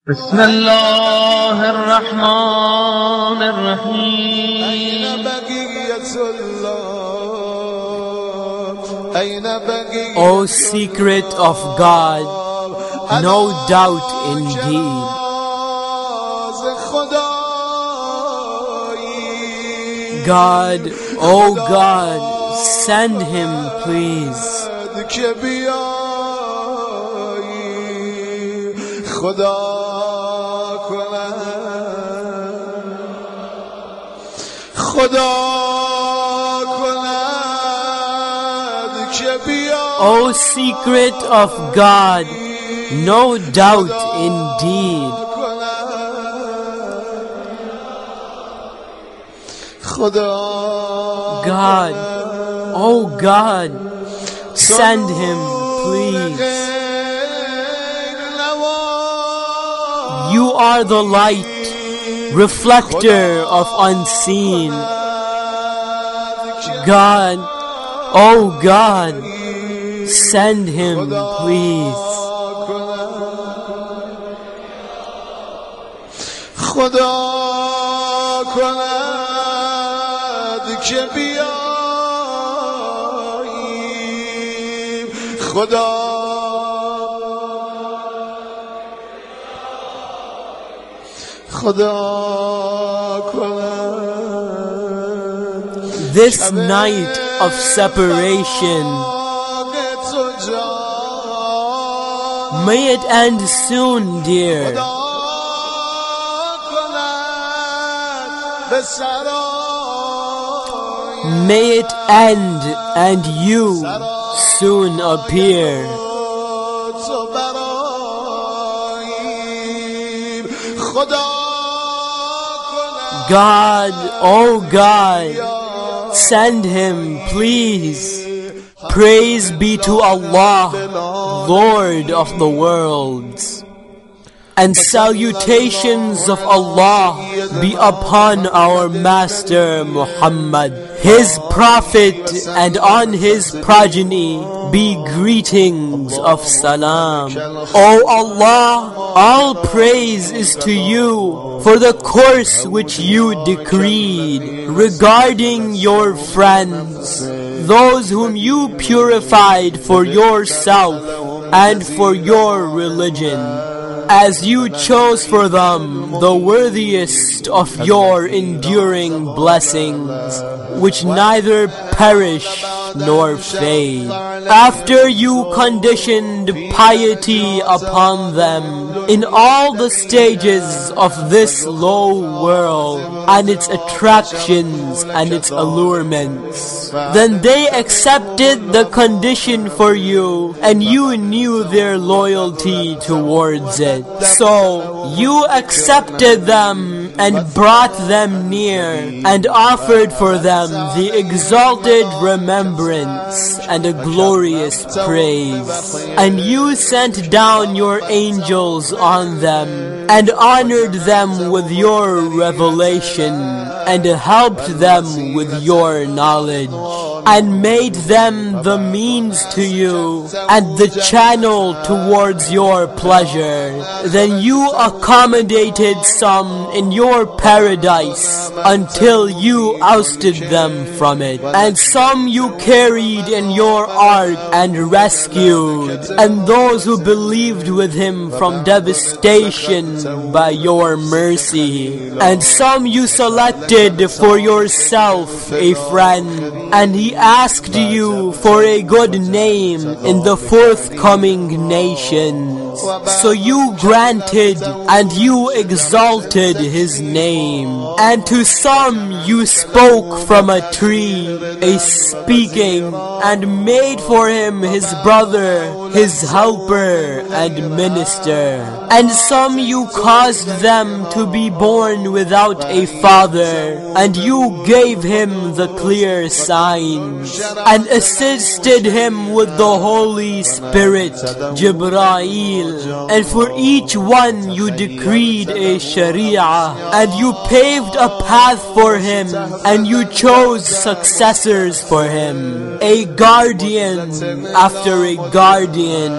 بسم الله الرحمن الرحيم. O secret of God, no doubt indeed. God, O God, send him please. O secret of God, no doubt indeed. God, O God, send him please. You are the light, reflector of unseen. God, O God, send him please. This night of separation, may it end soon, dear. May it end and you soon appear. God, oh God, send him please. Praise be to Allah, Lord of the worlds. And salutations of Allah be upon our Master Muhammad, his Prophet, and on his progeny be greetings of salam. O Allah, all praise is to you for the course which you decreed regarding your friends, those whom you purified for yourself and for your religion, as you chose for them the worthiest of your enduring blessings, which neither perish nor fade. After you conditioned piety upon them in all the stages of this low world and its attractions and its allurements, then they accepted the condition for you, and you knew their loyalty towards it. So you accepted them and brought them near and offered for them the exalted remembrance and a glorious praise. And you sent down your angels on them and honored them with your revelation and helped them with your knowledge and made them the means to you and the channel towards your pleasure. Then you accommodated some in your paradise until you ousted them from it, and some you carried in your ark and rescued, and those who believed with him from devastation by your mercy, and some you selected for yourself a friend, and he asked you for a good name in the forthcoming nations. So you granted and you exalted his name. And to some you spoke from a tree, a speaking, and made for him his brother, his helper and minister. And some you caused them to be born without a father, and you gave him the clear signs, and assisted him with the Holy Spirit, Jibreel. And for each one you decreed a Sharia, and you paved a path for him, and you chose successors for him, a guardian after a guardian,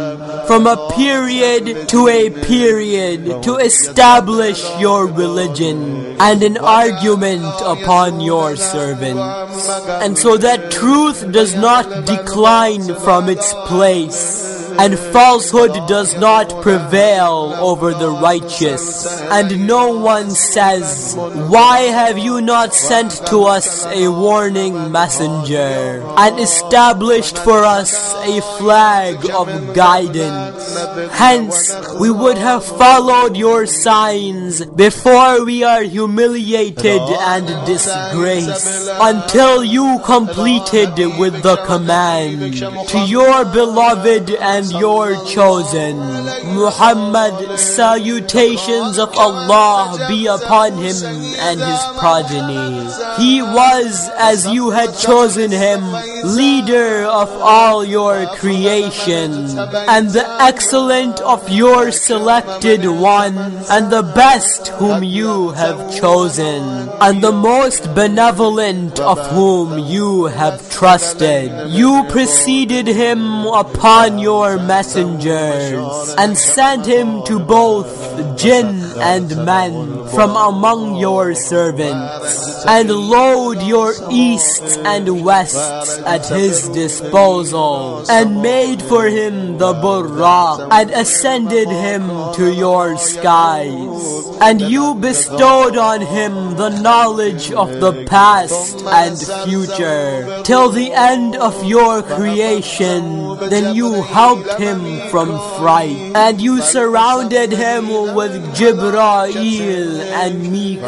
from a period to a period to establish your religion and an argument upon your servants, and so that truth does not decline from its place, and falsehood does not prevail over the righteous, and no one says, why have you not sent to us a warning messenger, and established for us a flag of guidance? Hence, we would have followed your signs before we are humiliated and disgraced, until you completed with the command to your beloved and your chosen Muhammad, salutations of Allah be upon him and his progeny. He was, as you had chosen him, leader of all your creation, and the excellent of your selected one, and the best whom you have chosen, and the most benevolent of whom you have trusted. You preceded him upon your messengers, and sent him to both jinn and men from among your servants, and load your easts and wests at his disposal, and made for him the burraq, and ascended him to your skies, and you bestowed on him the knowledge of the past and future till the end of your creation. Then you helped him from fright, and you surrounded him with Jibreel and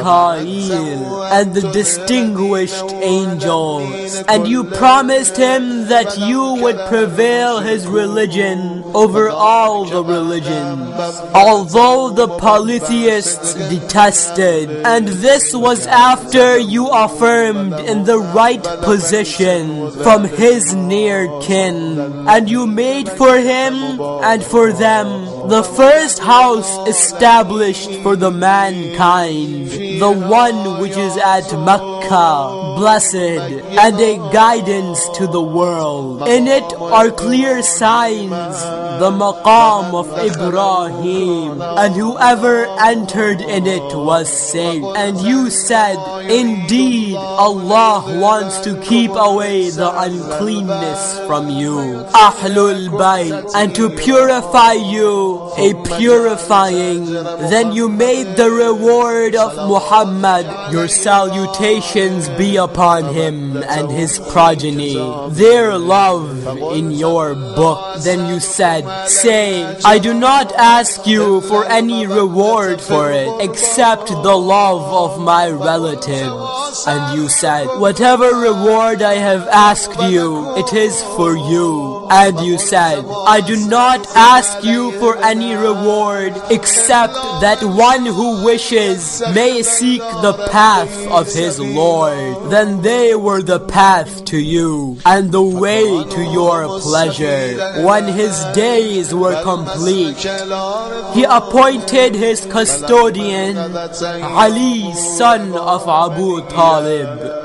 Mikael and the distinguished angels, and you promised him that you would prevail his religion over all the religions, although the polytheists detested. And this was after you affirmed in the right position from his near kin, and you made for him and for them the first house established for the mankind, the one which is at Mecca, blessed, and a guidance to the world. In it are clear signs, the maqam of Ibrahim, and whoever entered in it was saved. And you said, indeed, Allah wants to keep away the uncleanness from you, Ahlul Bayt, and to purify you a purifying. Then you made the reward of Muhammad, your salutations be upon him and his progeny, their love in your book. Then you said, say, I do not ask you for any reward for it except the love of my relatives. And you said, whatever reward I have asked you, it is for you. And you said, I do not ask you for any reward except that one who wishes may seek the path of his Lord. Then they were the path to you and the way to your pleasure. When his days were complete, he appointed his custodian, Ali, son of Abu Talib.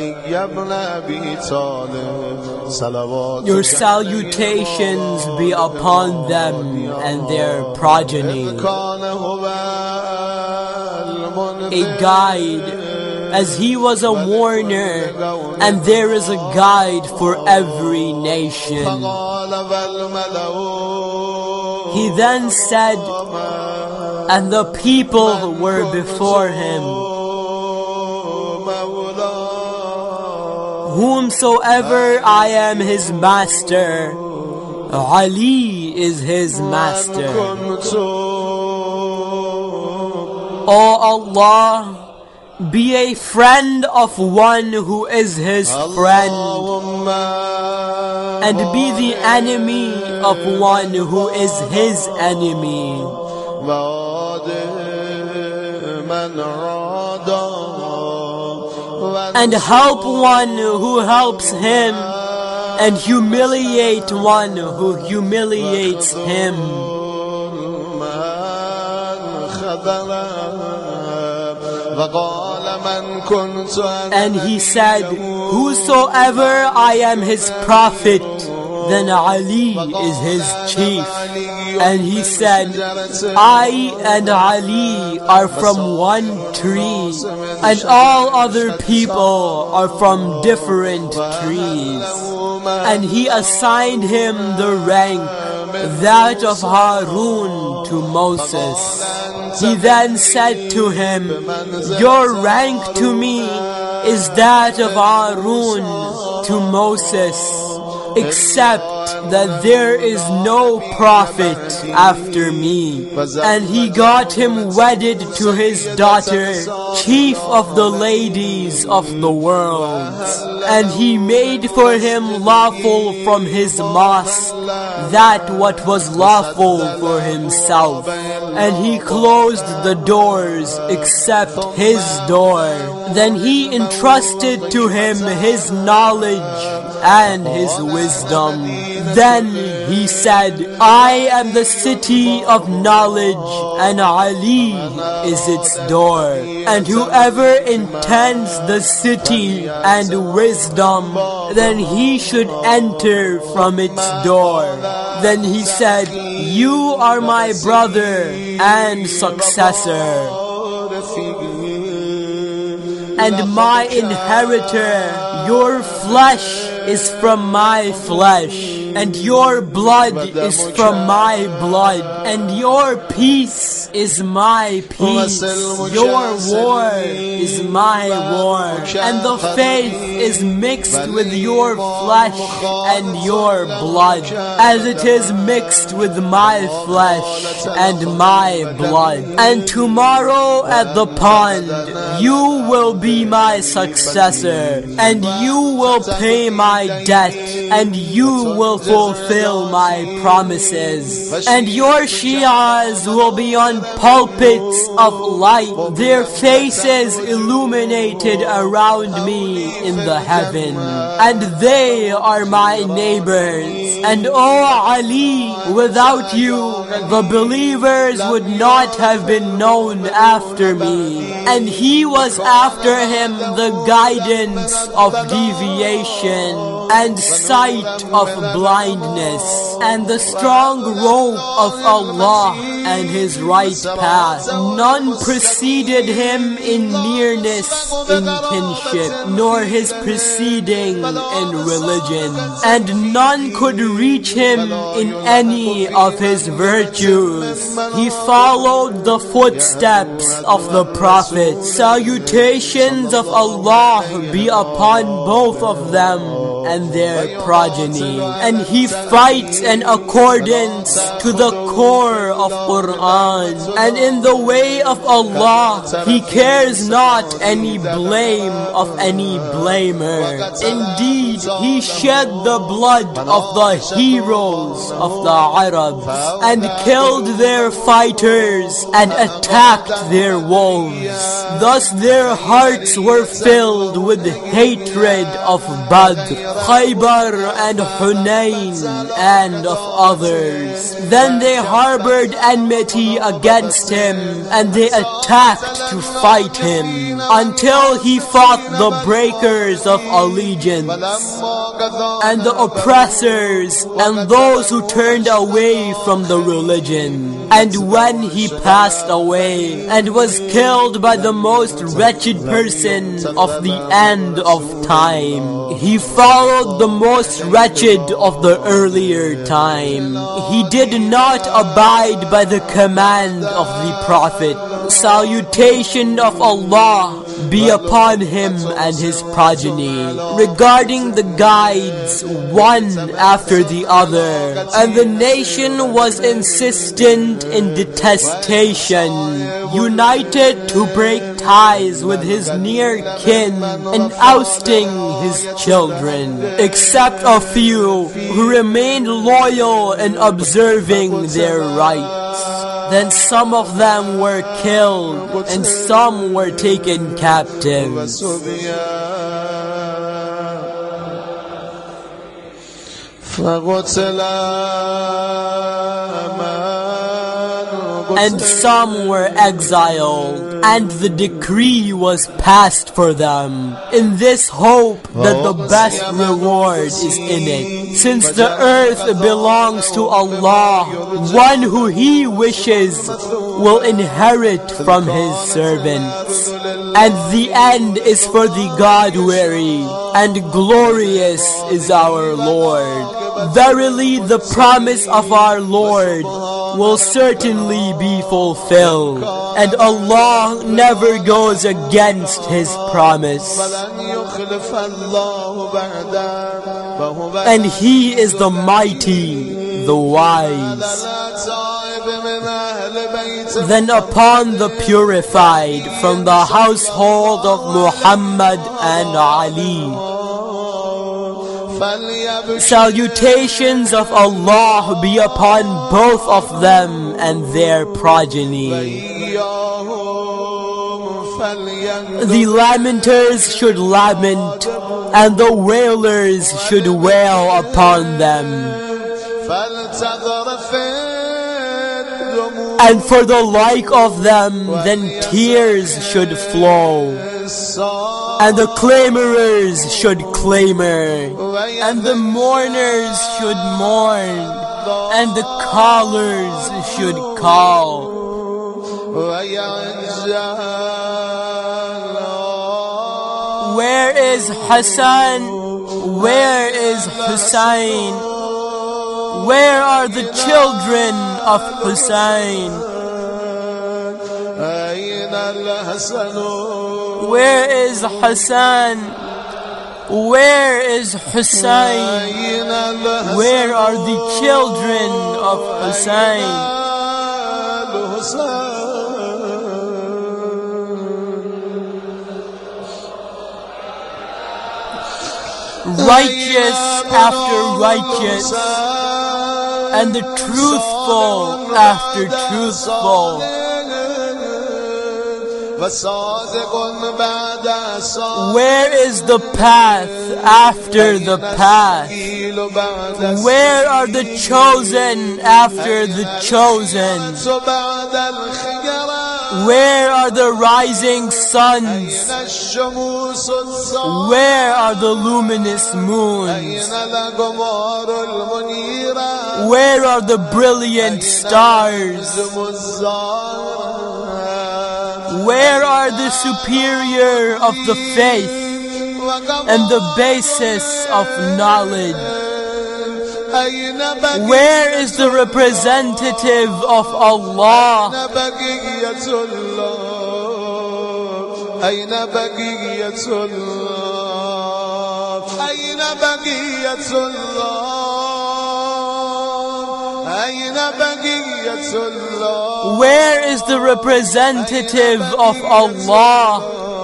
Your salutations be upon them and their progeny. A guide, as he was a warner, and there is a guide for every nation. He then said, and the people were before him, whomsoever I am his master, Ali is his master. O Allah, be a friend of one who is his friend, and be the enemy of one who is his enemy. And help one who helps him, and humiliate one who humiliates him. And he said, whosoever I am his prophet, then Ali is his chief. And he said, I and Ali are from one tree, and all other people are from different trees. And he assigned him the rank, that of Harun, to Moses. He then said to him, your rank to me is that of Harun to Moses, except that there is no prophet after me. And he got him wedded to his daughter, chief of the ladies of the world. And he made for him lawful from his mosque that what was lawful for himself. And he closed the doors except his door. Then he entrusted to him his knowledge and his wisdom. Then he said, I am the city of knowledge, and Ali is its door. And whoever intends the city and wisdom, then he should enter from its door. Then he said, you are my brother and successor, and my inheritor. Your flesh is from my flesh, and your blood is from my blood, and your peace is my peace. Your war is my war, and the faith is mixed with your flesh and your blood, as it is mixed with my flesh and my blood. And tomorrow at the pond you will be my successor, and you will pay my debt, and you will fulfill my promises. And your Shias will be on pulpits of light, their faces illuminated around me in the heaven, and they are my neighbors. And O Ali, without you, the believers would not have been known after me. And he was after him the guidance of deviation and sight of blindness, and the strong rope of Allah and his right path. None preceded him in nearness in kinship, nor his preceding in religion, and none could reach him in any of his virtues. He followed the footsteps of the Prophet. Salutations of Allah be upon both of them and their progeny. And he fights in accordance to the core of Quran, and in the way of Allah he cares not any blame of any blamer. Indeed, he shed the blood of the heroes of the Arabs, and killed their fighters and attacked their wolves. Thus their hearts were filled with hatred of Badr, Khaybar and Hunayn and of others. Then they harbored enmity against him, and they attacked to fight him until he fought the breakers of allegiance and the oppressors and those who turned away from the religion. And when he passed away and was killed by the most wretched person of the end of time, he followed the most wretched of the earlier time. He did not abide by the command of the Prophet. Salutation of Allah be upon him and his progeny, regarding the guides one after the other. And the nation was insistent in detestation, united to break ties with his near kin and ousting his children, except a few who remained loyal in observing their rights. Then some of them were killed, and some were taken captives. and some were exiled, and the decree was passed for them, in this hope that the best reward is in it. Since the earth belongs to Allah, one who He wishes will inherit from His servants, and the end is for the God-weary, and glorious is our Lord. Verily, the promise of our Lord will certainly be fulfilled, and Allah never goes against His promise. And He is the mighty, the wise. Then upon the purified from the household of Muhammad and Ali, salutations of Allah be upon both of them and their progeny. The lamenters should lament, and the wailers should wail upon them. And for the like of them, then tears should flow, and the clamorers should clamor, and the mourners should mourn, and the callers should call. Where is Hassan? Where is Hussein? Where are the children of Hussein? Where is Hassan? Where is Hussein? Where are the children of Hussein? Righteous after righteous, and the truthful after truthful. Where is the path after the path? Where are the chosen after the chosen? Where are the rising suns? Where are the luminous moons? Where are the brilliant stars? Where are the superior of the faith and the basis of knowledge? Where is the representative of Allah? Where is the representative of Allah,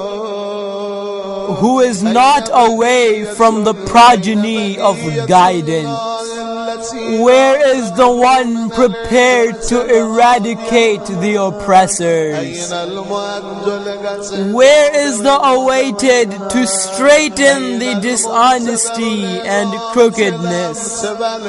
who is not away from the progeny of guidance? Where is the one prepared to eradicate the oppressors? Where is the awaited to straighten the dishonesty and crookedness?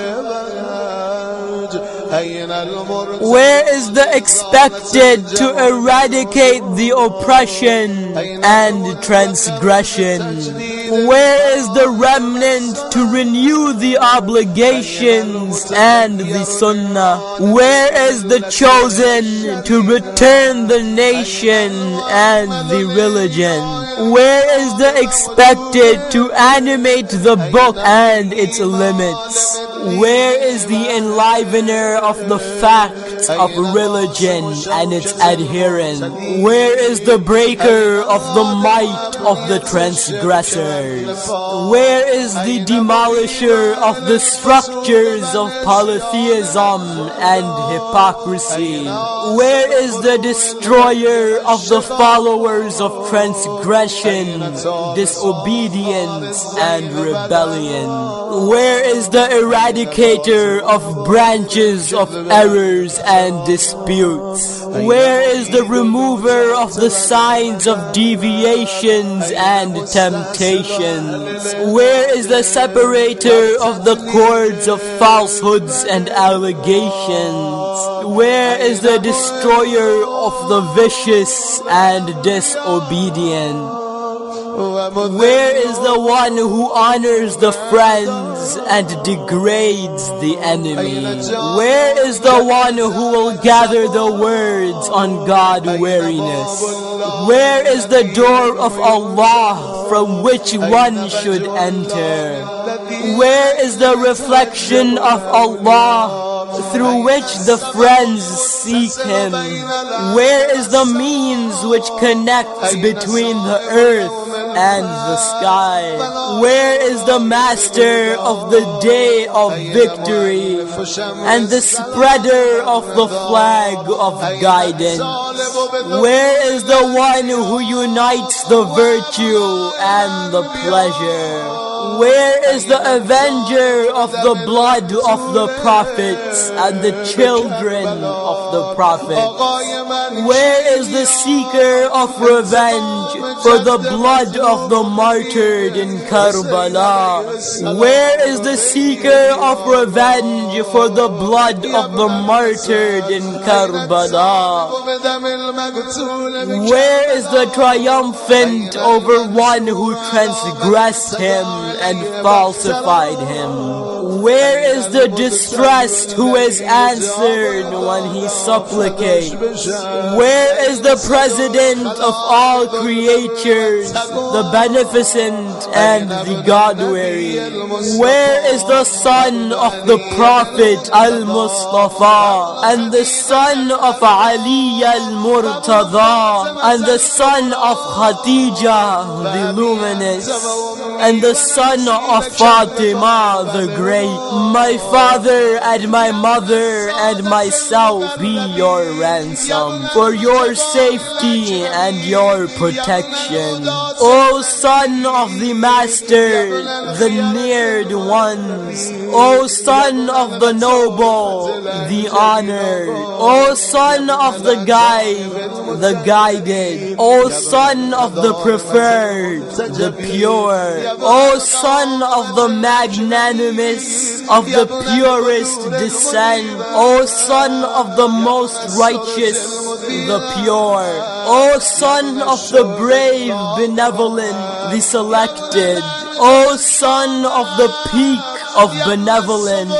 Where is the expected to eradicate the oppression and transgression? Where is the remnant to renew the obligations and the sunnah? Where is the chosen to return the nation and the religion? Where is the expected to animate the book and its limits? Where is the enlivener of the facts of religion and its adherents? Where is the breaker of the might of the transgressors? Where is the demolisher of the structures of polytheism and hypocrisy? Where is the destroyer of the followers of transgression, disobedience, and rebellion? Where is the eradicator of branches of errors and disputes? Where is the remover of the signs of deviations and temptations? Where is the separator of the cords of falsehoods and allegations? Where is the destroyer of the vicious and disobedient? Where is the one who honors the friends and degrades the enemy? Where is the one who will gather the words on God-weariness? Where is the door of Allah from which one should enter? Where is the reflection of Allah through which the friends seek Him? Where is the means which connects between the earth and the sky? Where is the master of the day of victory and the spreader of the flag of guidance? Where is the one who unites the virtue and the pleasure? Where is the avenger of the blood of the prophets and the children of the prophets? Where is the seeker of revenge for the blood of the martyred in Karbala? Where is the seeker of revenge for the blood of the martyred in Karbala? Where is the triumphant over one who transgressed him and falsified him? Where is the distressed who is answered when he supplicates? Where is the president of all creatures, the beneficent and the God-weary? Where is the son of the Prophet Al-Mustafa and the son of Ali Al-Murtada and the son of Khadija the luminous and the son of Fatima the great? My father and my mother and myself be your ransom for your safety and your protection. O son of the master, the neared ones, O son of the noble, the honored, O son of the guide, the guided, O son of the preferred, the pure, O son of the magnanimous, of the purest descent, O son of the most righteous, the pure, O son of the brave, benevolent, the selected, O son of the peak of benevolence,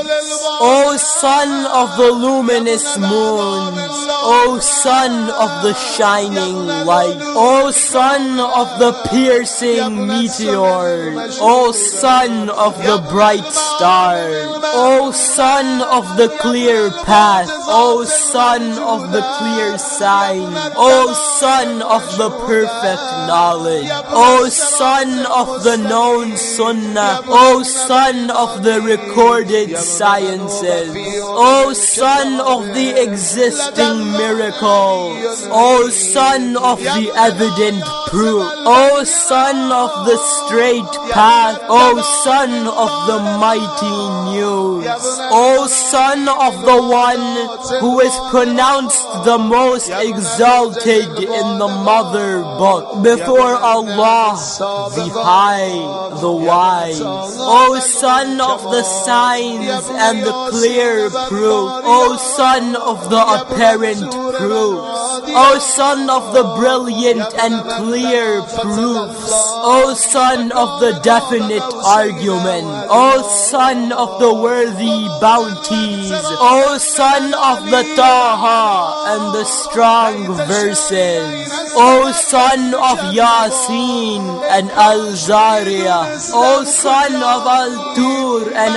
O son of the luminous moons, O son of the shining light, O son of the piercing meteors, O son of the bright stars, O son of the clear path, O son of the clear sign, O son of the perfect knowledge, O son of the known sunnah, O son of the recorded sciences, O son of the existing miracles, O son of the evident proof, O son of the straight path, O son of the mighty news, O son of the one who is pronounced the most exalted in the mother book before Allah, the high, the wise, O son of the signs and the clear proof, O son of the apparent proofs, O son of the brilliant and clear proofs, O son of the definite argument, O son of the worthy bounties, O son of the Taha and the strong verses, O son of Yasin and Al-Zariyah, O son of Al-Tur and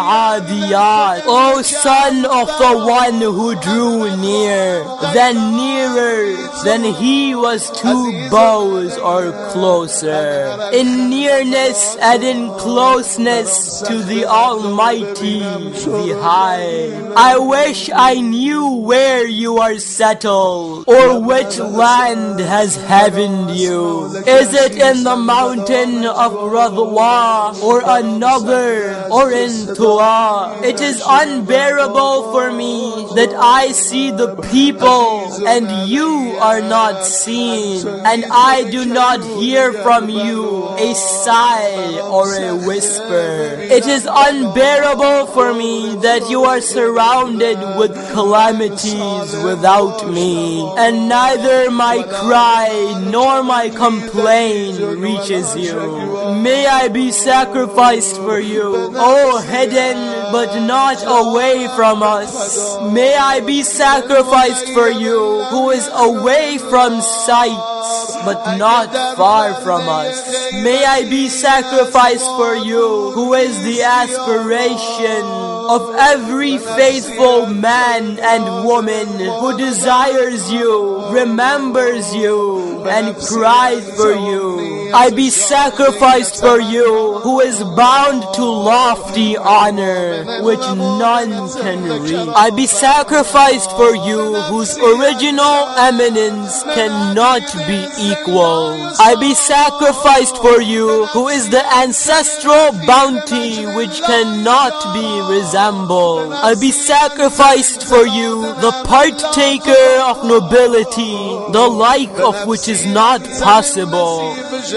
Al-Adiyat, O son of the one who drew near, then nearer than he was two bows or closer, in nearness and in closeness to the Almighty, the High. I wish I knew where you are settled, or which land has heavened you. Is it in the mountain of Radwa, or another, or in Tuwa? It is unbearable for me that I see the people, and and you are not seen, and I do not hear from you a sigh or a whisper. It is unbearable for me that you are surrounded with calamities without me, and neither my cry nor my complaint reaches you. May I be sacrificed for you, O hidden but not away from us. May I be sacrificed for you, who is away from sight but not far from us. May I be sacrificed for you, who is the aspiration of every faithful man and woman who desires you, remembers you, and cries for you. I be sacrificed for you, who is bound to lofty honor, which none can reach. I be sacrificed for you, whose original eminence cannot be equal. I be sacrificed for you, who is the ancestral bounty which cannot be resembled. I be sacrificed for you, the partaker of nobility, the like of which is not possible.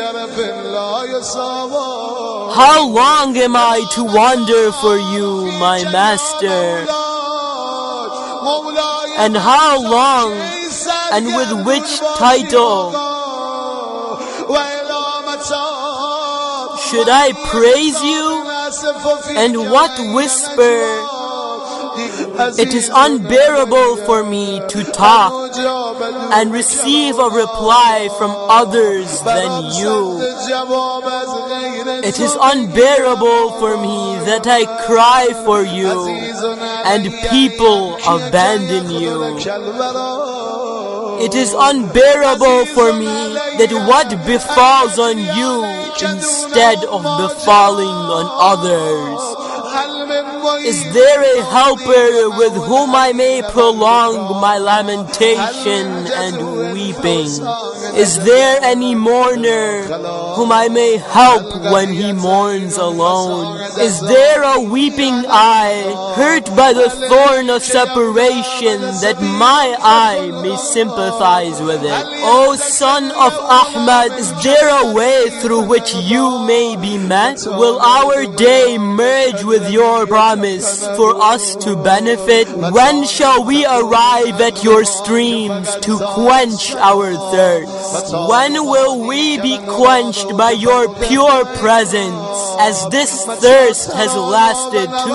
How long am I to wander for you, my master? And how long, and with which title? Should I praise you? And what whisper? It is unbearable for me to talk and receive a reply from others than you. It is unbearable for me that I cry for you and people abandon you. It is unbearable for me that what befalls on you instead of befalling on others. Is there a helper with whom I may prolong my lamentation and weeping? Is there any mourner whom I may help when he mourns alone? Is there a weeping eye hurt by the thorn of separation that my eye may sympathize with it? O son of Ahmad, is there a way through which you may be met? Will our day merge with your promise for us to benefit? When shall we arrive at your streams to quench our thirst? When will we be quenched by your pure presence, as this thirst has lasted too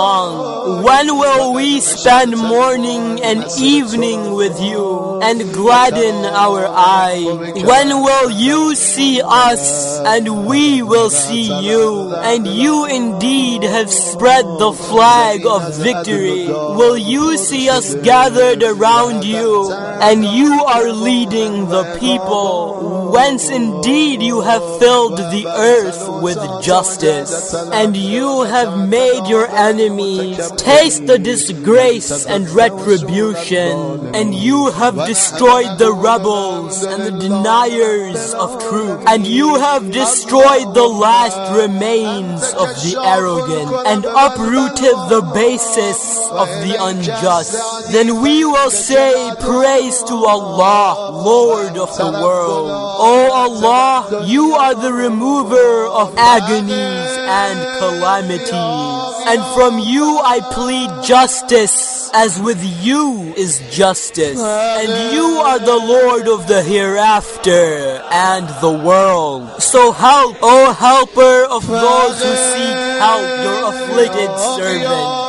long? When will we spend morning and evening with you and gladden our eye? When will you see us and we will see you, and you indeed have spread the flag of victory? Will you see us gathered around you, and you are leading the people, whence indeed you have filled the earth with justice, and you have made your enemies taste the disgrace and retribution, and you have destroyed the rebels and the deniers of truth, and you have destroyed the last remains of the arrogant, and uprooted the basis of the unjust. Then we will say, praise to Allah, Lord of the world. O Allah, you are the remover of agonies and calamities, and from you I plead justice, as with you is justice, and you are the Lord of the hereafter and the world. So help, O helper of those who seek help, your afflicted servant.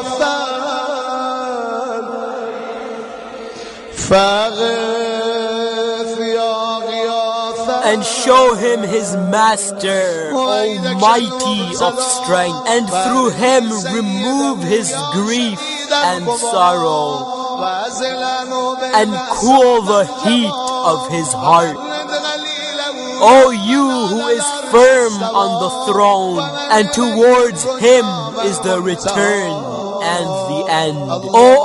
And show him his master, almighty of strength, and through him remove his grief and sorrow, and cool the heat of his heart. O you who is firm on the throne, and towards him is the return, and the end. O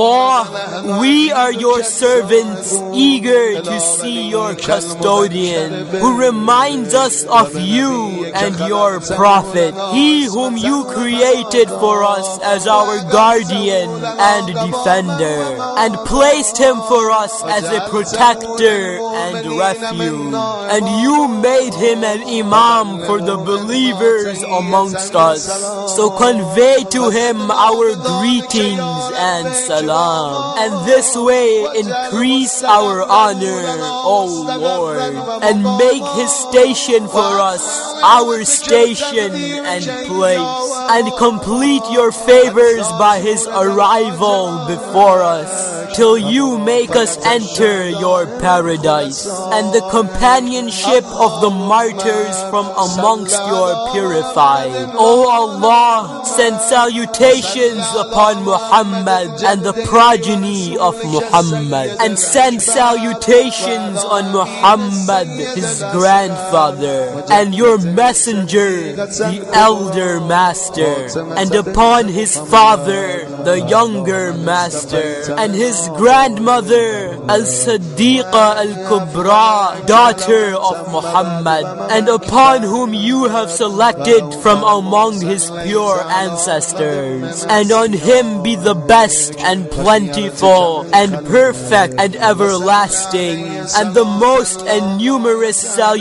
Allah, we are your servants, eager to see your custodian, who reminds us of you and your Prophet, he whom you created for us as our guardian and defender, and placed him for us as a protector and refuge. And you made him an imam for the believers amongst us. So convey to him our greetings and salam, and this way increase our honor, O Lord, and make his station for us our station and place, and complete your favors by his arrival before us, till you make us enter your paradise, and the companionship of the martyrs from amongst your purified. O Allah, send salutations upon Muhammad and the progeny of Muhammad, and send salutations on Muhammad, his grandfather, and your messenger, the elder master, and upon his father, the younger master, and his grandmother, Al-Siddiqa Al-Kubra, daughter of Muhammad, and upon whom you have selected from among his pure ancestors, and on him be the best and plentiful and perfect and everlasting, and the most and numerous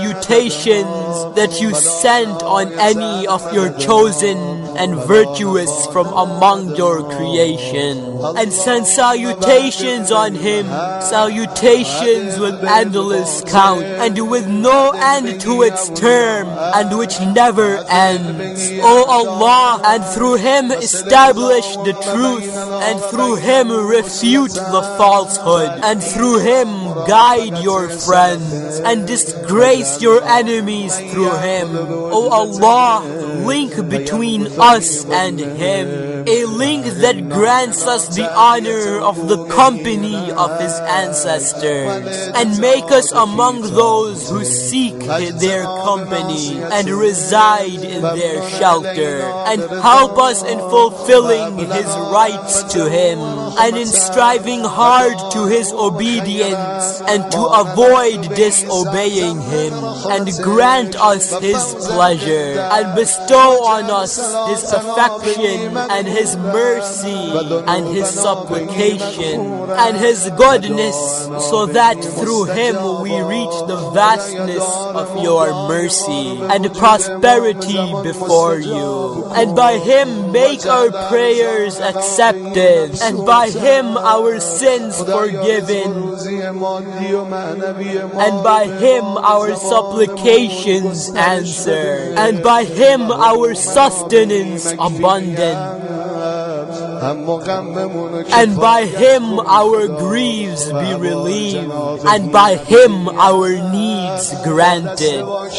salutations that you sent on any of your chosen and virtuous from among your creation, and send salutations on him, salutations with endless count, and with no end to its term, and which never ends. O Allah, and through him establish the truth, and through him refute the falsehood, and through him guide your friends, and disgrace your enemies through him. O Allah, link between us and him, a link that grants us the honor of the company of his ancestors, and make us among those who seek their company and reside in their shelter, and help us in fulfilling his rights to him, and in striving hard to his obedience, and to avoid disobeying him, and grant us his pleasure, and bestow on us his affection, and his mercy, and his supplication, and his goodness, so that through him we reach the vastness of your mercy and prosperity before you, and by him make our prayers accepted, and by him our sins forgiven, and by him our supplications answered, and by him our sustenance abundant, and by him our griefs be relieved, and by him our needs granted.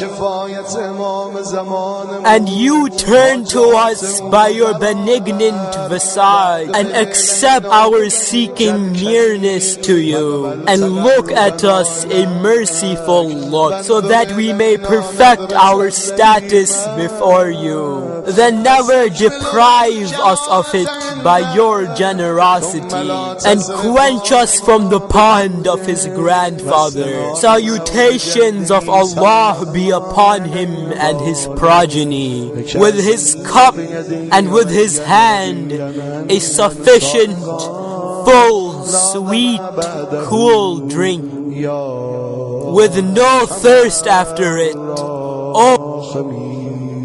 And you turn to us by your benignant visage, and accept our seeking nearness to you, and look at us a merciful look, so that we may perfect our status before you. Then never deprive us of it by your generosity, and quench us from the pond of his grandfather. Salutations of Allah be upon him and his progeny, with his cup and with his hand, a sufficient, full, sweet, cool drink, with no thirst after it. Oh,